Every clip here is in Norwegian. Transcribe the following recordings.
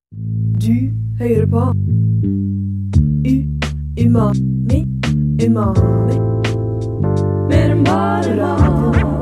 Du hører på Umami. Mer enn bare radio.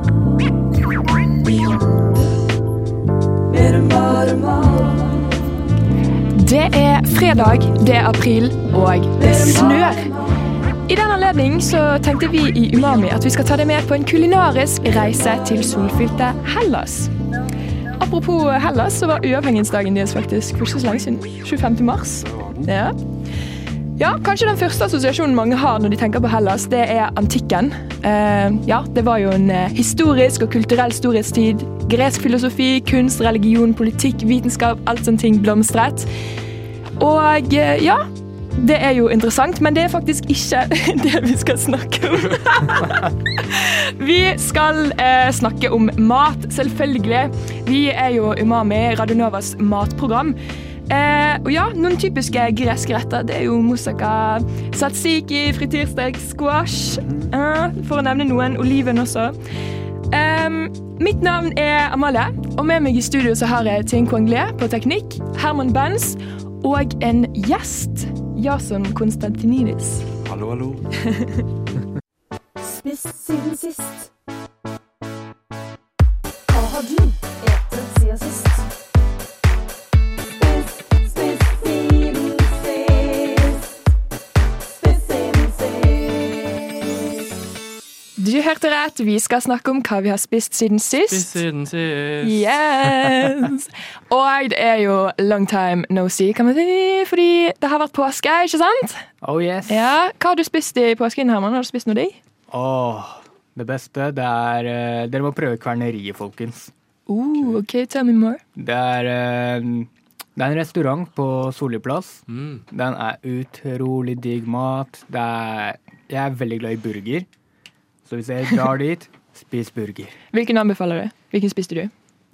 Mer enn bare mat. Det fredag, det april, og det snør. I den anledning så tenkte vi i Umami at vi skal ta deg med på en kulinarisk reise til solfylte Hellas. Apropos Hellas, så var uavhengighetsdagen deres faktisk for ikke så lenge siden. 25. mars. Ja, kanskje den første assosiasjonen mange har når de tenker på Hellas, det antikken. Det var jo en historisk og kulturell storhetstid. Gresk filosofi, kunst, religion, politikk, vitenskap, alt sånne ting blomstret. Og det jo interessant, men det faktisk ikke det vi skal snakke om. Vi skal snakke om mat, selvfølgelig. Vi jo Umami, Radio Novas matprogram. Og noen typiske greske retter, det jo moussaka, tzatziki, frityrstek, squash, for å nevne noen, oliven også. Mitt navn Amalie, og med meg i studio så har jeg Tine Kwangle på teknikk, Herman Benz, og en gjest, Jason Konstantinidis. Hallo, hallo. Spist siden sist. Hva har du etet siden sist? Du hørte rett, vi skal snakke om hva vi har spist siden sist. Spist siden sist. Yes! Og det jo long time no see, kan man si, fordi det har vært påske, ikke sant? Oh yes. Ja, hva har du spist i påsken, Herman? Har du spist noe digg? Det beste, det dere må prøve kverneriet, folkens. Ok, tell me more. Det en restaurant på Solli-plass. Den utrolig digg mat. Jeg veldig glad i burger. Så hvis jeg drar dit, spis burger. Hvilken anbefaler du? Hvilken spiste du?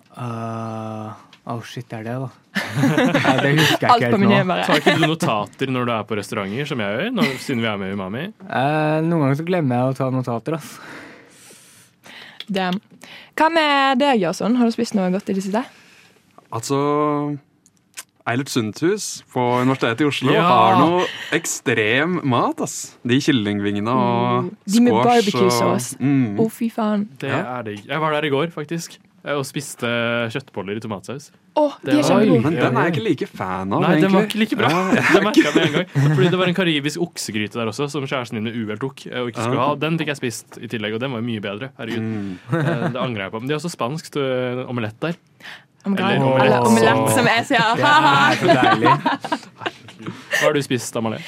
Shit, det da? Det husker jeg Alt ikke på helt nå. menyen bare. Tar ikke du notater når du på restauranter, som jeg gjør, siden vi med i Umami? Noen ganger så glemmer jeg å ta notater, ass. Damn. Hva med deg, Jason? Har du spist noe godt i det siste? Altså, Eilert Sundhus på Universitetet i Oslo Ja. har noe ekstrem mat, ass. De kyllingvingene og De med squash barbecue-sauce. og... Fy faen. Det digg. Jeg var der i går, faktisk, og spiste kjøttboller i tomatsaus. De Oi. kjempegode. Men den jeg ikke like fan av, Nei, egentlig. den var ikke like bra. Det merket jeg med en gang. Fordi det var en karibisk oksegryte der også, som kjæresten min med uhell tok, og ikke skulle ha. Den fikk jeg spist i tillegg, og den var mye bedre. Herregud. Det angrer jeg på. Men de har også spansk omelett der. Eller omelett, som jeg sier. Det så deilig. Hva har du spist, Amalie?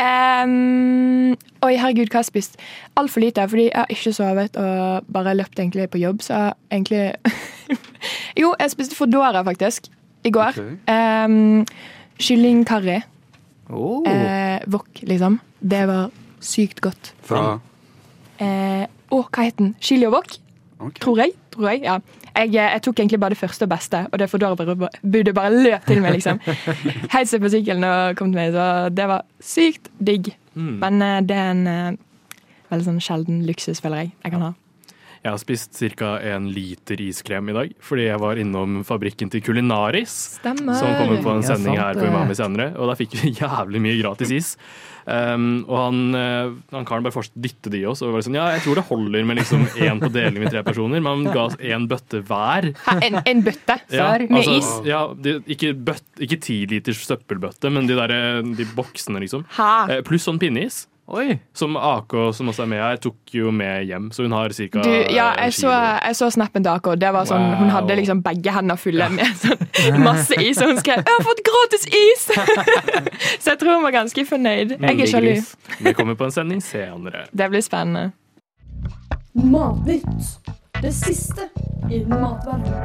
Oi, herregud, hva har jeg spist? Alt for lite, fordi jeg har ikke sovet og bare løpt egentlig på jobb, så egentlig... Jo, jeg spiste Foodora faktisk, i går. Kyllingkarri. Wok, liksom. Det var sykt godt. Fra... Hva heter den? Chili og wok? Ok. Tror jeg, ja. Jeg tok egentlig bare det første og beste, og det Foodora-budet bare løp til meg, liksom. Helt seg på sykkelen og kom til meg, så det var sykt digg. Men det en veldig sånn sjelden luksus, føler jeg kan ha. Jeg har spist ca. 1 liter iskrem i dag, fordi jeg var innom fabrikken til Kulinaris, Stemmer. som kommer på en Ja, sending sant her på det. Umami senere, og da fikk vi jævlig mye gratis is. Og han karen bare fortsatt dytte de oss, og var sånn, ja, jeg tror det holder med liksom 1 på deling med 3 personer, men han ga oss 1 bøtte hver. En bøtte med is? Ja, ikke 10 liters søppelbøtte, men de boksene liksom. Pluss sånn pinneis. Oi. Som AK, som også med her, tok jo med hjem, så hun har cirka jeg så snappen til AK, det var sånn, Wow. hun hadde liksom begge hendene fulle med sånn masse is, og hun skrev, jeg har fått gratis is! Så jeg tror hun var ganske fornøyd. Jeg sjalu. Det kommer på en sending senere. Det blir spennende. Matnytt. Det siste innen matverdenen.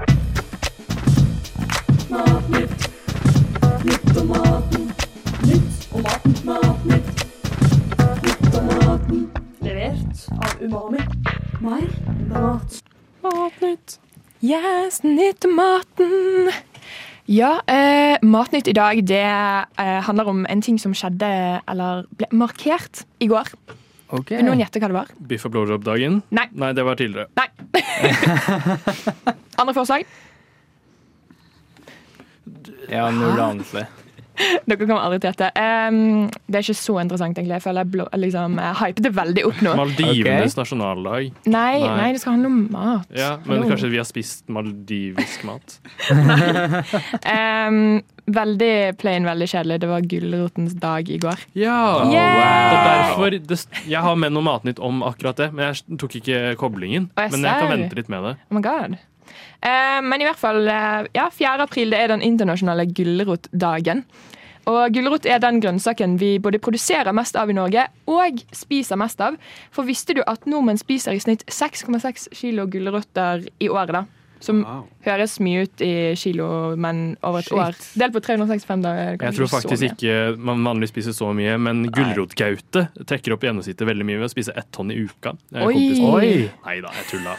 Matnytt. Nytt om maten. Nytt om maten. Matnytt. Nytt om maten. Levert av Umami. Mer enn mat. Matnytt. Yes, nytt om maten. Ja, matnytt i dag, det handler om en ting som skjedde, eller ble markert i går. Ok. Vil noen gjette hva det var? Biff og blowjob-dagen? Nei. Nei, det var tidligere. Nei. Andre forslag? Ja, null anelse. Dere kommer aldri til dette. Det er ikke så interessant, egentlig. Jeg føler jeg hypet det veldig opp nå. Maldivenes nasjonaldag. Nei, det skal handle om mat. Ja, men kanskje vi har spist maldivisk mat? Veldig plain, veldig kjedelig. Det var gulrotens dag i går. Ja! Yeah! Og derfor, jeg har med noe matnytt om akkurat det, men jeg tok ikke koblingen. Men jeg kan vente litt med det. Oh my god. Men i hvert fall, 4. april det er den internasjonale gulrotdagen. Og gulrot er den grønnsaken vi både produserer mest av i Norge og spiser mest av. For visste du at nordmenn spiser i snitt 6,6 kilo gulrøtter i året da? Som høres mye ut i kilo, men over et år. Delt på 365 dager. Jeg tror faktisk ikke man vanligvis spiser så mye, men gulrotgaute trekker opp gjennomsnittet veldig mye ved å spise 1 tonn i uka. Oi! Neida, jeg tulla.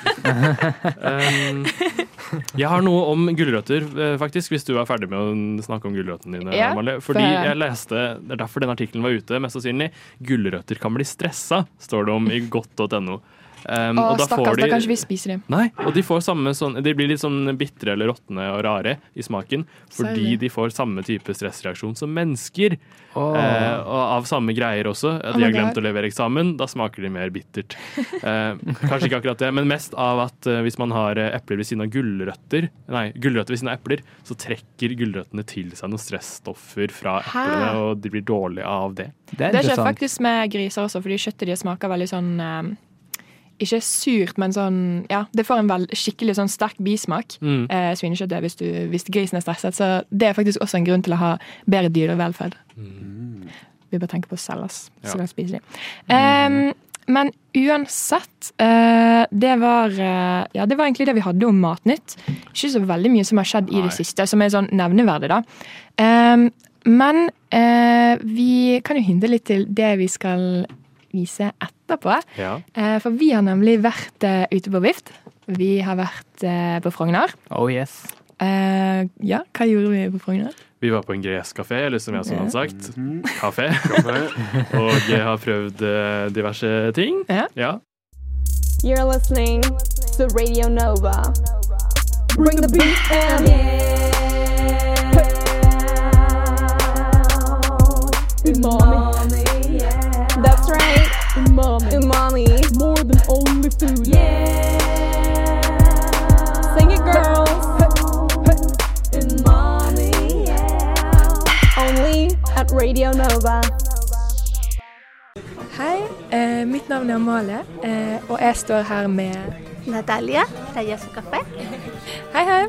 Jeg har noe om gulrøtter, faktisk, hvis du er ferdig med å snakke om gulrøttene dine, Amalie. Fordi jeg leste, det er derfor den artikkelen var ute, mest sannsynlig, gulrøtter kan bli stressa, står det om i godt.no. Og da stakkars, da kan ikke vi spise dem. Nei, og de får de blir litt sånn bitre eller råtne og rare i smaken, fordi de får samme type stressreaksjon som mennesker. Og av samme greier også. De har glemt å levere eksamen, da smaker de mer bittert. Kanskje ikke akkurat det, men mest av at hvis man har epler ved siden av gulrøtter ved siden av epler, så trekker gulrøttene til seg noen stressstoffer fra eplene, og de blir dårlige av det. Det skjer faktisk med griser også, fordi kjøttet de smaker veldig sånn ikke surt, men sånn, det får en skikkelig sånn sterk bismak, svinekjøttet, hvis grisen er stresset. Så det er faktisk også en grunn til å ha bedre dyrevelferd. Vi bør tenke på oss selv, så la oss spise dem. Men uansett, det var egentlig det vi hadde om matnytt. Ikke så veldig mye som har skjedd i det siste, som er sånn nevneverdig da. Men vi kan jo hinte litt til det vi skal vise etterpå. For vi har nemlig vært ute på Vift. Vi har vært på Frogner. Oh yes. Hva gjorde vi på Frogner? Vi var på en gresk kafé, eller som jeg også har sagt, kafé. Og jeg har prøvd diverse ting. Ja. You're listening to Radio Nova. Bring the beat and Umami. That's right. Umami. More than only food. Yeah. Sing it, girls. Umami. Yeah. Only at Radio Nova. Hei, mitt navn er Amalie, og jeg står her med Natalia fra Yasu Café. Hei.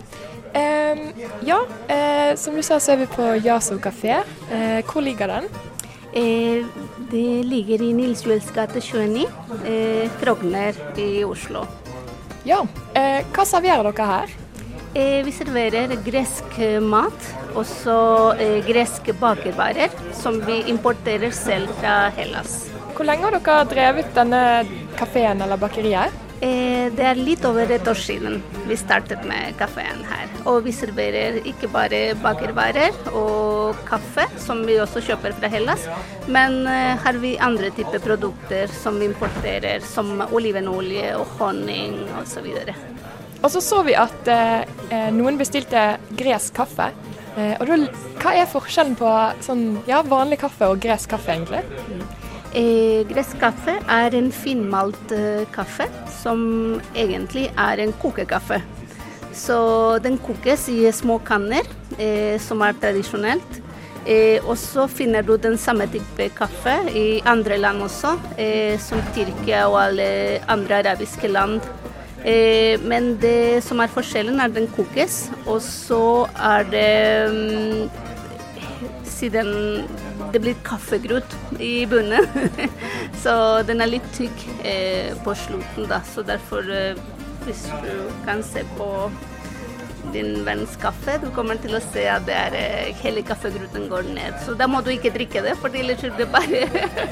Som du sa, så er vi på Yasu Café. Hvor ligger den? Det ligger i Nils Juels gate 29, Frogner i Oslo. Ja, hva serverer dere her? Vi serverer gresk mat, også greske bakervarer, som vi importerer selv fra Hellas. Hvor lenge har dere drevet denne kaféen eller bakeriet? Det er litt over et år siden vi startet med kaféen her. Og vi serverer ikke bare bakervarer og kaffe, som vi også kjøper fra Hellas, men har vi andre typer produkter som vi importerer, som olivenolje og honning og så videre. Og så vi at noen bestilte gresk kaffe. Og da, hva er forskjellen på vanlig kaffe og gresk kaffe egentlig? Gresk kaffe er en finmalt kaffe som egentlig er en kokekaffe. Så den kokes i små kanner, som er tradisjonelt. Og så finner du den samme type kaffe i andre land også, som Tyrkia og alle andre arabiske land. Men det som er forskjellen er den kokes, og så er det siden det blir kaffegrut i bunnen, så den er litt tykk på slutten da, så derfor hvis du kan se på din venns kaffe, du kommer til å se at det er hele kaffegruten går ned, så da må du ikke drikke det, for ellers er det bare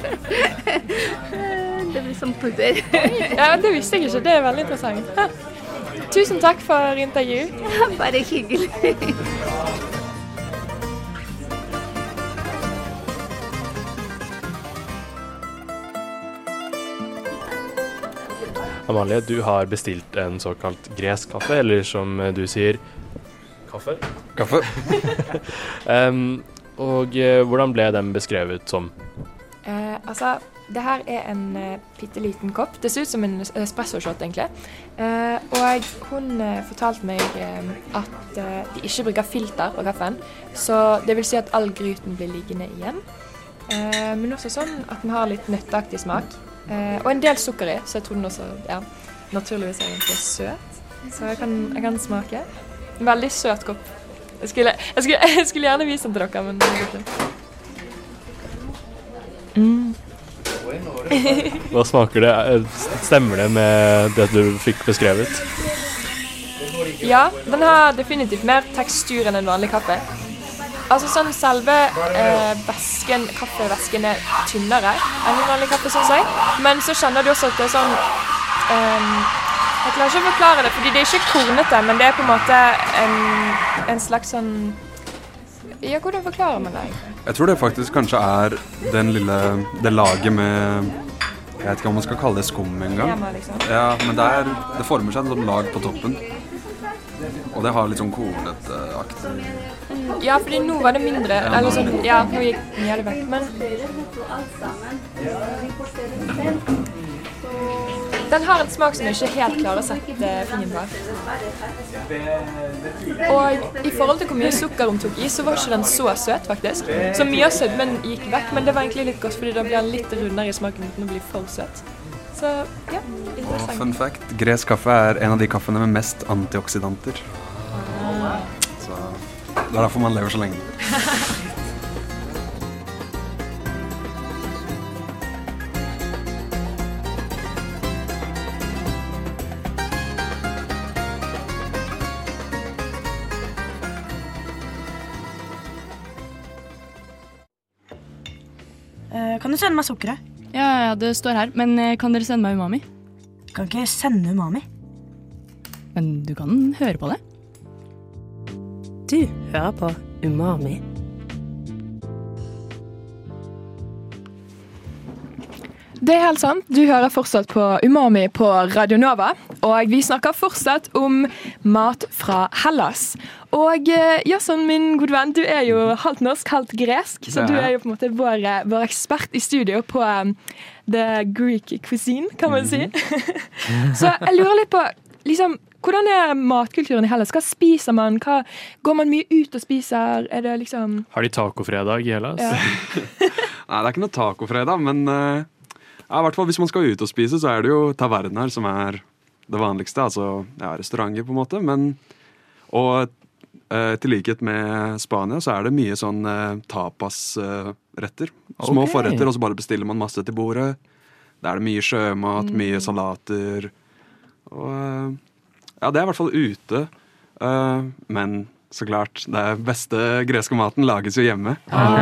det blir som pudder. Ja, det visste jeg ikke, det er veldig interessant. Tusen takk for intervju. Ja, bare hyggelig. Amalie, du har bestilt en såkalt gresk kaffe, eller som du sier, Kaffe. Og hvordan ble den beskrevet som? Altså, det her er en pitteliten kopp. Det ser ut som en espresso-shot, egentlig. Og hun fortalte meg at de ikke bruker filter på kaffen, så det vil si at all gryten blir liggende igjen. Men også sånn at den har litt nøtteaktig smak. Og en del sukker i, så jeg tror den også, naturligvis er egentlig søt. Så jeg kan smake. En veldig søt kopp. Jeg skulle gjerne vise den til dere, men det går ikke. Hva smaker det? Stemmer det med det du fikk beskrevet? Ja, den har definitivt mer tekstur enn en vanlig kaffe. Altså sånn selve kaffevæsken er tynnere enn en vanlig kaffe, synes jeg. Men så kjenner du også at det er sånn jeg klarer ikke å forklare det, fordi det er ikke kornete, men det er på en måte en slags sånn ja, hvordan forklarer man det? Jeg tror det faktisk kanskje er det laget med jeg vet ikke om man skal kalle det skum en gang. Liksom. Ja, men det former seg en sånn lag på toppen. Og det har litt sånn kornet-aktig. Ja, fordi nå var det mindre. Eller sånn, ja, nå gikk mye av det vekk. Men den har en smak som jeg ikke helt klarer å sette fingeren på. Og i forhold til hvor mye sukker hun tok i, så var ikke den så søt, faktisk. Så mye av sødmen gikk vekk, men det var egentlig litt godt, fordi da blir den litt rundere i smaken uten å bli for søt. Så, ja, interessant. Og fun fact, gresk kaffe er en av de kaffene med mest antioksidanter. Så det er derfor man lever så lenge. Kan du sende meg sukkeret? Ja, det står her. Men kan dere sende meg umami? Kan ikke sende umami. Men du kan høre på det. Du hører på Umami. Det er helt sant. Du hører fortsatt på Umami på Radio Nova, og vi snakker fortsatt om mat fra Hellas. Og Jason, min gode venn, du er jo halvt norsk, halvt gresk, så du er jo på en måte vår ekspert i studio på the Greek cuisine, kan man si. Så jeg lurer litt på, liksom, hvordan er matkulturen i Hellas? Hva spiser man? Går man mye ut og spiser? Er det liksom... Har de tacofredag i Hellas? Ja. Nei, det er ikke noe tacofredag, men i hvert fall hvis man skal ut og spise, så er det jo taverner som er det vanligste, altså restauranter på en måte, og til likhet med Spania så er det mye sånn tapasretter, små forretter, og så bare bestiller man masse til bordet. Der er det mye sjømat, mye salater, og det er i hvert fall ute, men så klart, det beste greske maten lages jo hjemme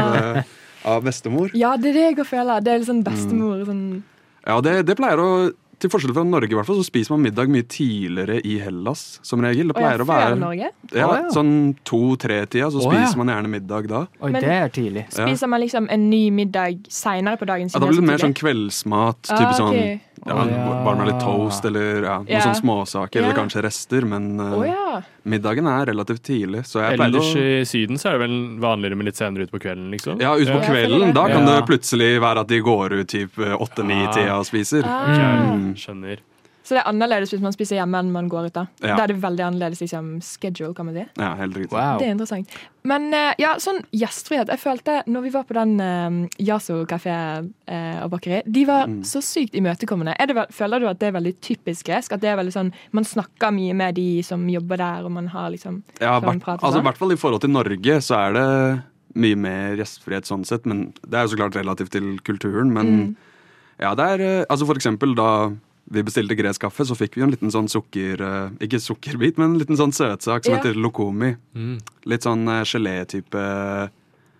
av bestemor. Ja, det er det jeg går føler. Det er liksom bestemor. Sånn. Ja, det pleier å, til forskjell fra Norge i hvert fall, så spiser man middag mye tidligere i Hellas, som regel. Det pleier å være... Før Norge? Ja, sånn 2-3-tida, så spiser man gjerne middag da. Oi, det er tidlig. Spiser man liksom en ny middag senere på dagen? Ja, da blir det mer sånn kveldsmat, type sånn... bare med litt toast eller noen sånne småsaker, eller kanskje rester, men middagen er relativt tidlig. Så jeg ellers i Syden så er det vel vanligere med litt senere ut på kvelden, liksom? Ja, ut på kvelden, da kan det plutselig være at de går ut typ 8-9-tida og spiser. Skjønner. Så det er annerledes hvis man spiser hjemme enn man går ut da? Da er det veldig annerledes liksom, schedule, kan man si? Ja, helt riktig. Wow. Det er interessant. Men sånn gjestfrihet. Jeg følte, når vi var på den Yasso-kafé og bakeri, de var så sykt imøtekommende. Føler du at det er veldig typisk gresk? At det er veldig sånn, man snakker mye med de som jobber der, og man har liksom... Ja, altså i hvert fall i forhold til Norge, så er det mye mer gjestfrihet sånn sett, men det er jo så klart relativt til kulturen, men det er, altså for eksempel da vi bestilte gresk kaffe, så fikk vi en liten sånn ikke sukkerbit, men en liten sånn søtsak som heter lokomi. Litt sånn gelé-type,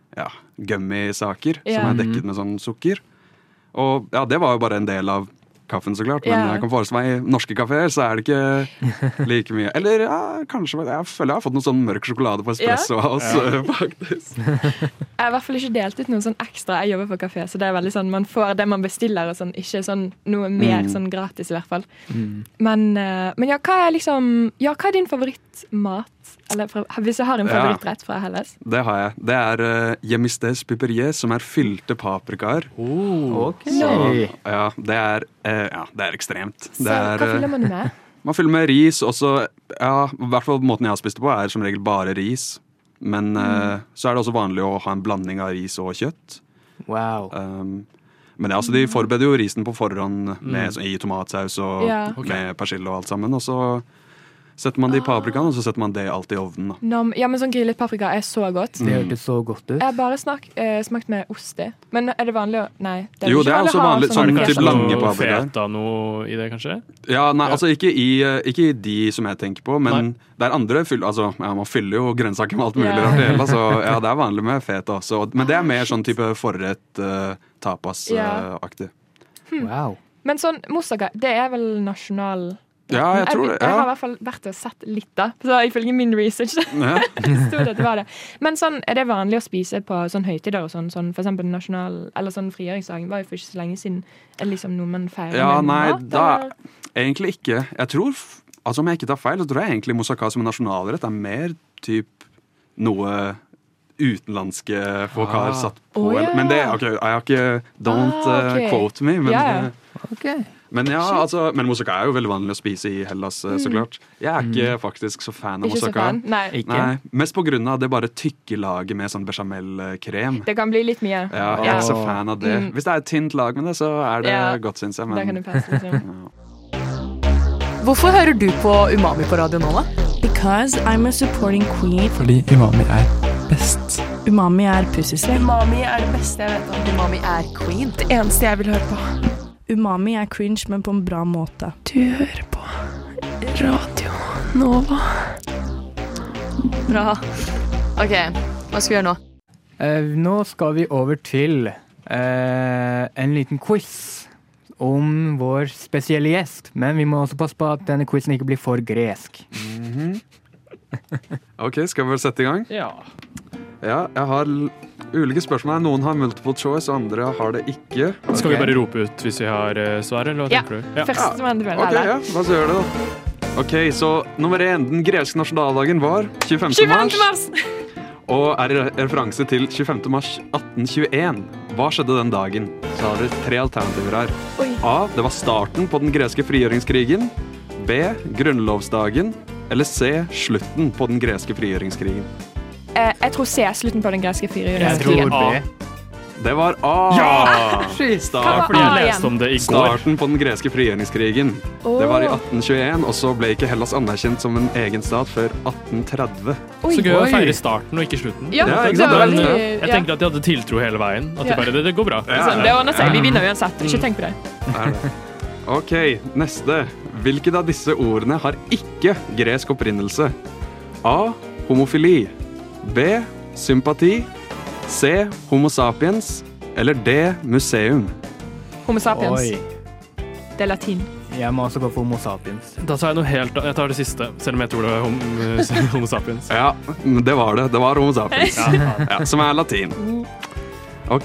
gummi-saker som er dekket med sånn sukker. Og det var jo bare en del av kaffen så klart, men jeg kan forestille meg i norske kaféer så er det ikke like mye. Eller kanskje, jeg føler jeg har fått noe sånn mørk sjokolade på espresso av oss, faktisk. Jeg har i hvert fall ikke delt ut noe sånn ekstra. Jeg jobber på kafé, så det er veldig sånn, man får det man bestiller og sånn, ikke sånn noe mer sånn gratis i hvert fall. Men ja, hva er din favorittmat? Eller hvis jeg har en favorittrett fra Hellas? Det har jeg. Det er Yemistes piperier, som er fylte paprikaer. Okay. Så, det er ekstremt. Så hva fyller man med? Man fyller med ris, og så, i hvert fall måten jeg har spist det på er som regel bare ris. Men så er det også vanlig å ha en blanding av ris og kjøtt. Wow. Men altså, de forbereder jo risen på forhånd i tomatsaus og med persille og alt sammen, og så setter man det i paprikaen, og så setter man det alt i ovnen. Ja, men sånn grillet paprika er så godt. Det hørtes så godt ut. Jeg har bare smakt med ost i. Men er det vanlig å... Nei. Det er det er også vanlig. Sånn typ lange paprika. Feta noe i det, kanskje? Ja, nei, altså ikke i de som jeg tenker på, men det er andre man fyller jo grønnsaker med alt mulig rart i hele, så det er vanlig med feta også. Men det er mer sånn type forrett tapas-aktig. Wow. Men sånn moussaka, det er vel nasjonal... Ja, jeg tror det. Jeg har i hvert fall vært og sett litt da, så ifølge min research stod det var det. Men sånn, er det vanlig å spise på sånn høytider og sånn for eksempel nasjonal, eller sånn frigjøringsdagen var jo for ikke så lenge siden, er liksom noe man feirer med mat? Da egentlig ikke. Jeg tror, altså om jeg ikke tar feil, så tror jeg egentlig moussaka som en nasjonalrett er mer typ noe utenlandske folk har satt på. Men det, jeg har ikke, don't quote me, men... Men men moussaka er jo veldig vanlig å spise i Hellas, så klart. Jeg er ikke faktisk så fan av moussaka. Nei, mest på grunn av det bare tykke laget med sånn bechamel-krem. Det kan bli litt mye. Ja, jeg er ikke så fan av det. Hvis det er et tynt lag med det, så er det godt, synes jeg. Men... Det kan du passe, liksom. Hvorfor hører du på Umami på radio nå, da? Because I'm a supporting queen. Fordi Umami er best. Umami er pussysvell. Umami er det beste jeg vet om. Umami er queen. Det eneste jeg vil høre på. Umami er cringe, men på en bra måte. Du hører på Radio Nova. Bra. Ok, hva skal vi gjøre nå? Nå skal vi over til en liten quiz om vår spesielle gjest. Men vi må også passe på at denne quizen ikke blir for gresk. Ok, skal vi vel sette i gang? Ja, jeg har ulike spørsmål. Noen har multiple choice, andre har det ikke. Skal vi bare rope ut hvis vi har svar, eller hva tenker du? Først som en duell. Ok, hva så gjør det da? Ok, så nummer 1, den greske nasjonaldagen var 25. mars. Og er referanse til 25. mars 1821. Hva skjedde den dagen? Så har dere 3 alternativer her. A, det var starten på den greske frigjøringskrigen. B, grunnlovsdagen. Eller C, slutten på den greske frigjøringskrigen. Jeg tror C, slutten på den greske frigjøringskrigen. Jeg tror B. Det var A! Fordi jeg leste om det i går. Starten på den greske frigjøringskrigen. Det var i 1821, og så ble ikke Hellas anerkjent som en egen stat før 1830. Så gøy å feire starten og ikke slutten. Ja, ikke sant? Jeg tenker at de hadde tiltro hele veien. At de bare, det går bra. Det ordner seg, vi vinner uansett. Ikke tenk på det. Ok, neste. Hvilket av disse ordene har ikke gresk opprinnelse? A, homofili. B, sympati. C, homo sapiens. Eller D, museum. Homo sapiens. Det er latin. Jeg må også gå for homo sapiens. Da tar jeg noe helt Jeg tar det siste, selv om jeg tror det var homo sapiens. Ja, det var det. Det var homo sapiens. Som er latin. Ok,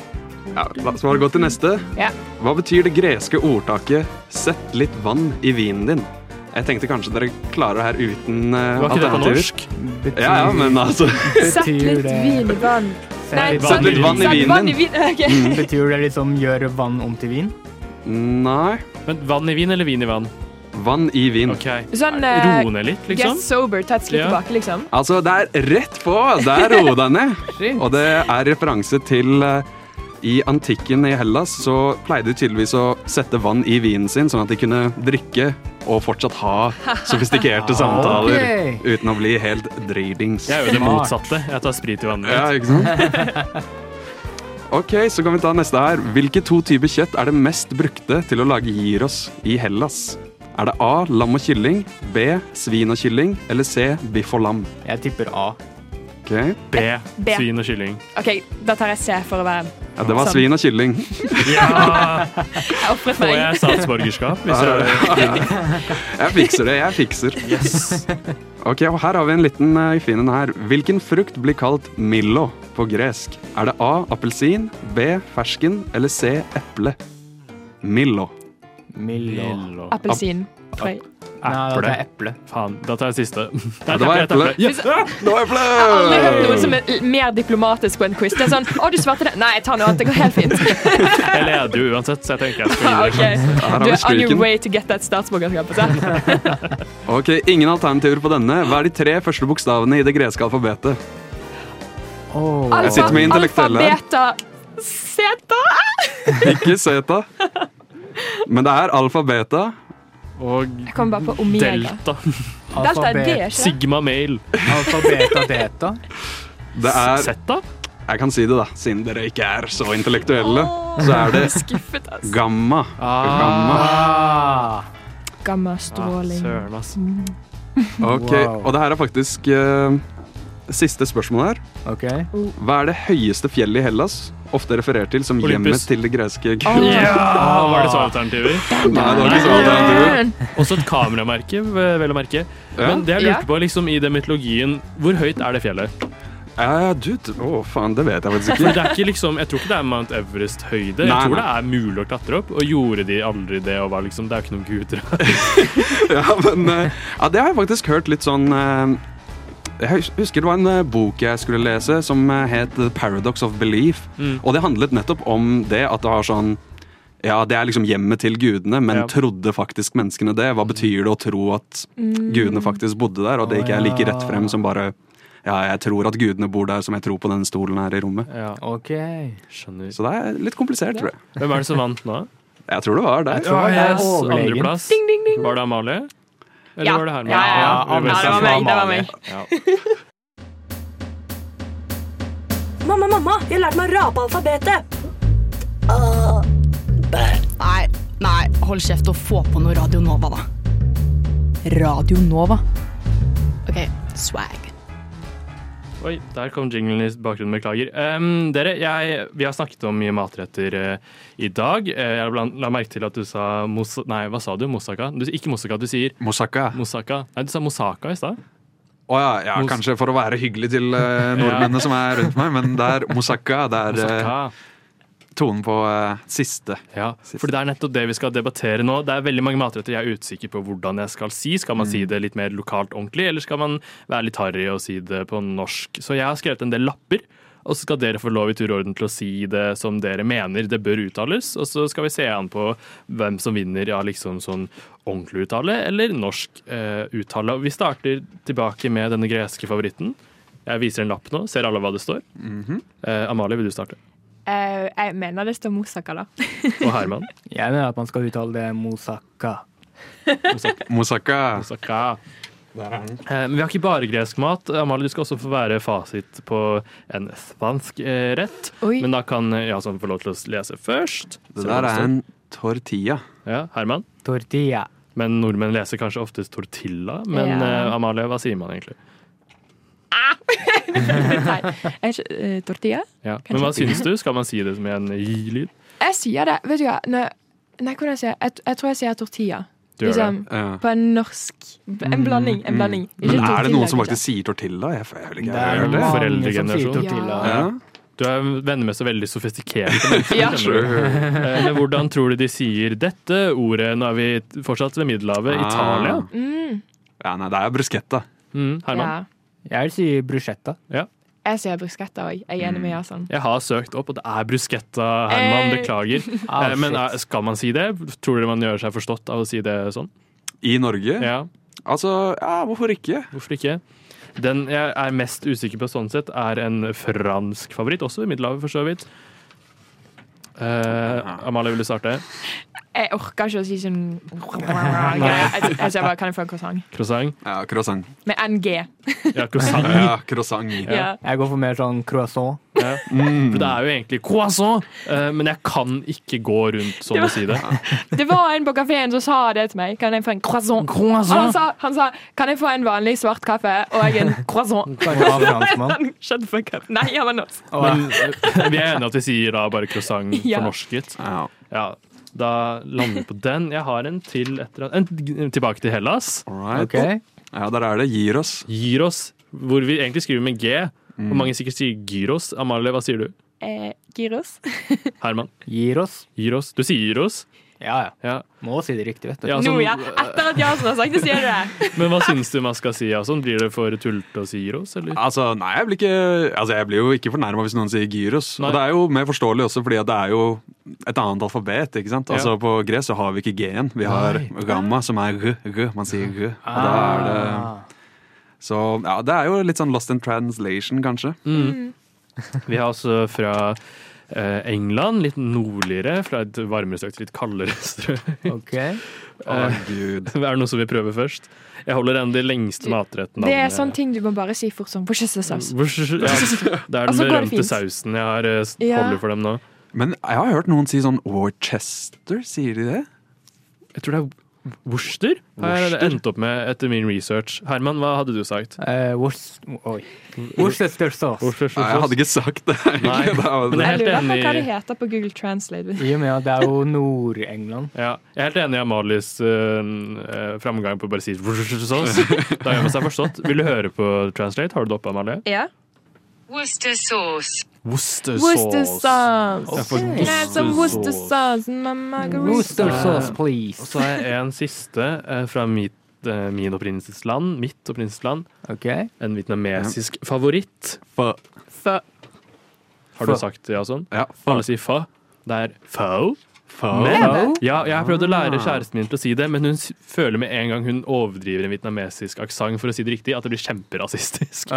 la oss bare gå til neste. Hva betyr det greske ordtaket «Sett litt vann i vinen din»? Jeg tenkte kanskje dere klarer det her uten alternativer. Ja, men altså Sett litt vin i vann. Sett litt vann i vinen din. Betyr det liksom gjøre vann om til vin? Nei. Men vann i vin eller vin i vann? Vann i vin. Sånn, ro ned litt, liksom? Get sober, ta et skritt tilbake, liksom. Altså, det er rett på! Der ro deg ned. Og det er referanse til i antikken i Hellas så pleide de tydeligvis å sette vann i vinen sin, sånn at de kunne drikke og fortsatt ha sofistikerte samtaler uten å bli helt dritings. Jeg er jo det motsatte. Jeg tar sprit i vannet. Ja, ikke sant? Ok, så kan vi ta neste her. Hvilke 2 typer kjøtt er det mest brukte til å lage gyros i Hellas? Er det A, lam og kylling, B, svin og kylling, eller C, biff og lam? Jeg tipper A. Ok, Ok. B. B. Svin og kylling. OK, da tar jeg C for å være Ja, det var svin og kylling. Ja! Jeg offret Får meg. jeg statsborgerskap? Hvis jeg... Jeg fikser det, jeg fikser. Yes. Ok, og her har vi en liten fin en her. Hvilken frukt blir kalt millo på gresk? Er det A, appelsin, B, fersken eller C, eple? Millo. Appelsin, tror jeg. Nei, da tar jeg eple. Faen, da tar jeg siste. Ja, det var eple. Yes. Det var eple! Jeg har aldri hørt noe som er mer diplomatisk på en quiz. Det er sånn, å, du svarte det. Nei, jeg tar noe annet, det går helt fint. Jeg leder jo uansett, så jeg tenker jeg skal gi Okay. det. Her har Du vi er on your streaken. way to get that statsborgerskapet. sant? Ok, ingen alternativer på denne. Hva er de 3 første bokstavene i det greske alfabetet? Jeg sitter med intellektuelle her. Alfa, beta, zeta. Ikke zeta. Men det er alfa, beta. Og Jeg kommer bare på omega. delta. Delta er det, ikke? Sigma mail. Alfa, beta, deta. Det er Zeta? Jeg kan si det, da. Siden dere ikke er så intellektuelle, så er det Skuffet, altså. gamma. Gamma. Gammastråling. Søren, ass. Ok, og det her er faktisk siste spørsmål her. Hva er det høyeste fjellet i Hellas? Ofte referert til som Olympus. hjemmet til det greske Var det så alternativer? Nei, det var ikke så alternativer. Også et kameramerke, vel å merke. Men det jeg lurte på, liksom, i den mytologien, hvor høyt er det fjellet? Faen, det vet jeg faktisk For ikke. det er ikke liksom, jeg tror ikke det er Mount Everest-høyde. Jeg Nei, tror nei. det er mulig å klatre opp. Og gjorde de aldri det? Og var liksom, det er jo ikke noen guder. Ja, men det har jeg faktisk hørt litt sånn jeg husker det var en bok jeg skulle lese som het The Paradox of Belief. Og det handlet nettopp om det at det var sånn ja, det er liksom hjemmet til gudene, men trodde faktisk menneskene det? Hva betyr det å tro at gudene faktisk bodde der, og det ikke er like rett frem som bare ja, jeg tror at gudene bor der som jeg tror på denne stolen her i rommet. Ja. Ok. Skjønner. Så det er litt komplisert, tror jeg. Hvem er det som vant nå? Jeg tror det var det. Jeg tror det er overlegen. Andreplass. Ding, ding, ding. Var det Amalie? Eller Ja. var det Herman? Ja, det var meg. Ja. Mamma, jeg har lært meg å rape alfabetet. Nei, hold kjeft og få på noe Radio Nova, da. Radio Nova? Ok, swag. Oi, der kom jinglen i bakgrunnen, beklager. Dere, vi har snakket om mye matretter i dag. Jeg la merke til at du sa nei, hva sa du? Moussaka? Du sier ikke moussaka, du sier Moussaka. Nei, du sa moussaka i stad. Ja, kanskje for å være hyggelig til nordmennene som er rundt meg, men det er moussaka. Det er tonen på siste. Ja, for det er nettopp det vi skal debattere nå. Det er veldig mange matretter jeg er usikker på hvordan jeg skal si. Skal man si det litt mer lokalt ordentlig, eller skal man være litt harry og si det på norsk? Så jeg har skrevet en del lapper, og så skal dere få lov i tur og orden til å si det som dere mener det bør uttales, og så skal vi se an på hvem som vinner, ja, liksom sånn ordentlig uttale, eller norsk uttale. Vi starter tilbake med denne greske favoritten. Jeg viser en lapp nå, ser alle hva det står. Amalie, vil du starte? Jeg mener det står moussaka, da. Og Herman? Jeg mener at man skal uttale det moussaka. Moussaka. Men vi har ikke bare gresk mat. Amalie, du skal også få være fasit på en spansk rett. Oi. Men da kan Jason få lov til å lese først. Det der er en tortilla. Ja, Herman? Tortilla. Men nordmenn leser kanskje oftest tortilla. Men Amalie, hva sier man egentlig? Tortilla? Ja. Men hva syns du? Skal man si det med en i-lyd? Jeg sier det, vet du hva? Nei, hvordan sier jeg? Jeg tror jeg sier tortilla. Du gjør liksom, det? på en norsk. En blanding. Men er det noen som faktisk sier tortilla? Jeg vil ikke høre det. Foreldregenerasjon. Ja. Du er venner med så veldig sofistikerte mennesker. Ja. Men hvordan tror du de sier dette ordet? Nå er vi fortsatt ved Middelhavet. Italia? Ja, nei, det er bruschetta. Herman? Ja. Jeg vil si bruschetta. Ja. Jeg sier bruschetta òg. Jeg er enig med Jason. Jeg har søkt opp, og det er bruschetta, Herman. Beklager. Men skal man si det? Tror dere man gjør seg forstått av å si det sånn? I Norge? Ja. Altså, hvorfor ikke? Hvorfor ikke? Den jeg er mest usikker på sånn sett, er en fransk favoritt, også i Middelhavet for så vidt. Amalie, vil du starte? Jeg orker ikke å si sånn Jeg sier bare, kan jeg få en croissant? Croissant? Ja, croissant. Med NG. Ja, croissant. Ja, croissant. Ja. Jeg går for mer sånn croissant. Ja. For det er jo egentlig croissant, men jeg kan ikke gå rundt sånn og si det. Det var en på kaféen som sa det til meg. Kan jeg få en croissant? Han sa, kan jeg få en vanlig svart kaffe og en croissant? Shut the fuck up. Nei, jeg var norsk. Men vi er enige at vi sier da bare croissant fornorsket. Ja. Da lander vi på den. Jeg har en til tilbake til Hellas. Alright. Okay. Ja, der er det gyros. Gyros, hvor vi egentlig skriver med G. Og mange sikkert sier gyros. Amalie, hva sier du? Gyros. Herman? Gyros. Du sier gyros? Ja. Må si det riktig, vet du. Ja, sånn, etter at Jason har sagt det, sier du det. Men hva synes du man skal si? Jason? Blir det for tullete å si gyros? Eller? Altså, nei, jeg blir jo ikke fornærmet hvis noen sier gyros. Og det er jo mer forståelig også, fordi det er jo et annet alfabet, ikke sant? Altså, på gresk så har vi ikke G-en. Vi har gamma, som er g. Man sier g. Og da er det... Så ja, det er jo litt sånn lost in translation, kanskje. Vi har også fra England, litt nordligere, fra et varmere strøk til litt kaldere strøk. Okay. Gud. Er det noe som vi prøver først? Jeg holder en av de lengste matrettene. Det er sånne ting du må bare si fort som worcestersaus. Ja, det er den berømte sausen jeg holder for dem nå. Men jeg har hørt noen si sånn Worcester, sier de det? Jeg tror det er Worcester? Har jeg endt opp med etter min research. Herman, hva hadde du sagt? Worcester sauce. Nei, jeg hadde ikke sagt det. Nei, men jeg lurer på hva det heter på Google Translate. I og med at det er jo Nord-England. Ja, jeg er helt enig i Amalies framgang på å bare si Worcester sauce. Da gjør man seg forstått. Vil du høre på Translate? Har du det oppe, Amalie? Ja. Worcester sauce. Worcester sauce. Worcester sauce. Worcester sauce, please. Og så er en siste fra min opprinnelsesland. Okay. En vietnamesisk favoritt. Pho. Har du sagt det, Jason? Ja. Alle sier pho. Det er pho. Men, ja, jeg har prøvd å lære kjæresten min til å si det, men hun føler med en gang hun overdriver en vietnamesisk aksent for å si det riktig, at det blir kjemperasistisk.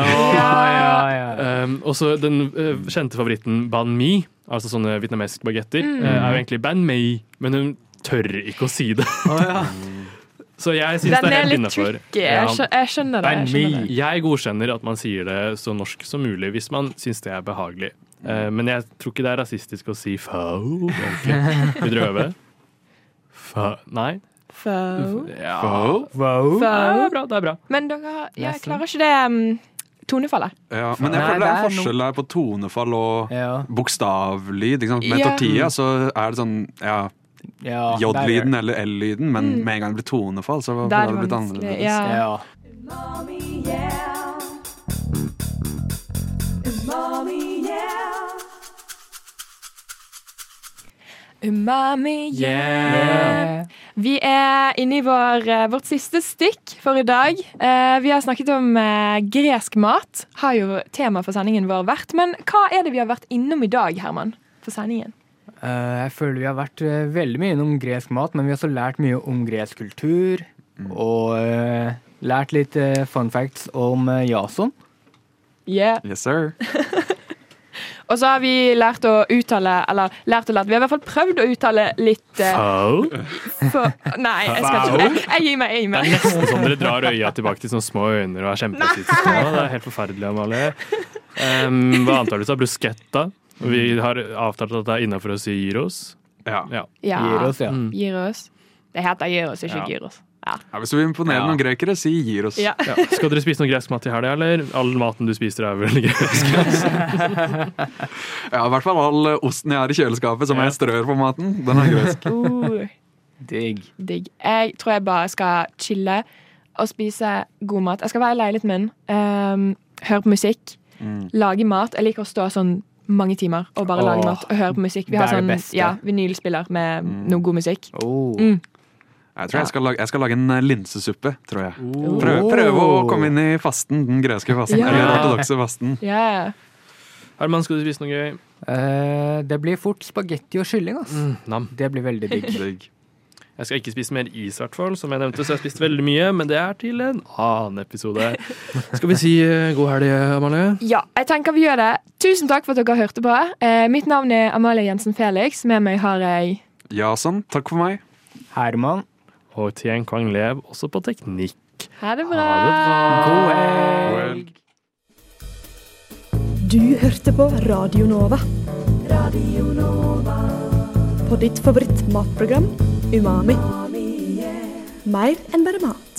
Og så den kjente favoritten banh mi, altså sånne vietnamesiske bagetter, er jo egentlig banh mi, men hun tør ikke å si det. Så jeg synes det er helt innenfor. Jeg skjønner det. Jeg godkjenner at man sier det så norsk som mulig, hvis man synes det er behagelig. Men jeg tror ikke det er rasistisk å si pho. Vil du øve? Nei? Pho. Ja. Det er bra. Men jeg klarer ikke det tonefallet. Ja, men jeg føler det er en forskjell der på tonefall og bokstavlyd. Med tortilla så er det sånn J-lyden eller L-lyden, men med en gang det blir tonefall så har det blitt annerledes. Ja. Umami, yeah! Vi er inne i vårt siste stikk for i dag. Vi har snakket om gresk mat, har jo tema for sendingen vår vært. Men hva er det vi har vært innom i dag, Herman, for sendingen? Jeg føler vi har vært veldig mye innom gresk mat, men vi har også lært mye om gresk kultur, og lært litt fun facts om Jason. Yeah. Yes, sir. Og så har vi lært å uttale, vi har i hvert fall prøvd å uttale litt Nei, jeg skal ikke. Jeg gir meg. Det er nesten som dere drar øya tilbake til sånne små øyne og er kjempesittet. Det er helt forferdelig, Amalie. Hva antar du sa? Bruschetta. Vi har avtalt at det er innenfor å si gyros. Gyros, ja. Gyros. Det heter gyros, ikke gyros. Ja, hvis du vil imponere noen grekere, si gyros. Ja. Skal dere spise noe gresk mat i helga, eller all maten du spiser er vel gresk? Ja, i hvert fall all osten jeg har i kjøleskapet som jeg strør på maten, den er gresk. Digg. Jeg tror jeg bare skal chille og spise god mat. Jeg skal være i leiligheten min, høre på musikk, lage mat. Jeg liker å stå sånn mange timer og bare lage mat og høre på musikk. Vi har sånn vinylspiller med noe god musikk. Jeg tror jeg skal lage en linsesuppe, tror jeg. Prøve å komme inn i fasten, den greske fasten, eller ortodokse fasten. Herman, skal du spise noe gøy? Det blir fort spagetti og kylling, altså. Det blir veldig digg. Jeg skal ikke spise mer is, I hvert fall, som jeg nevnte, så jeg har spist veldig mye, men det til en annen episode. Skal vi si god helg, Amalie? Ja, jeg tenker vi gjør det. Tusen takk for at dere hørte på. Mitt navn Amalie Jensen Felix. Med meg har jeg Jason, takk for meg. Herman. Og Tien Kwang Lev, også på teknikk. Ha det bra. God helg. Du hørte på Radio Nova. Radio Nova. På ditt favoritt matprogram, Umami. Mer enn bare mat.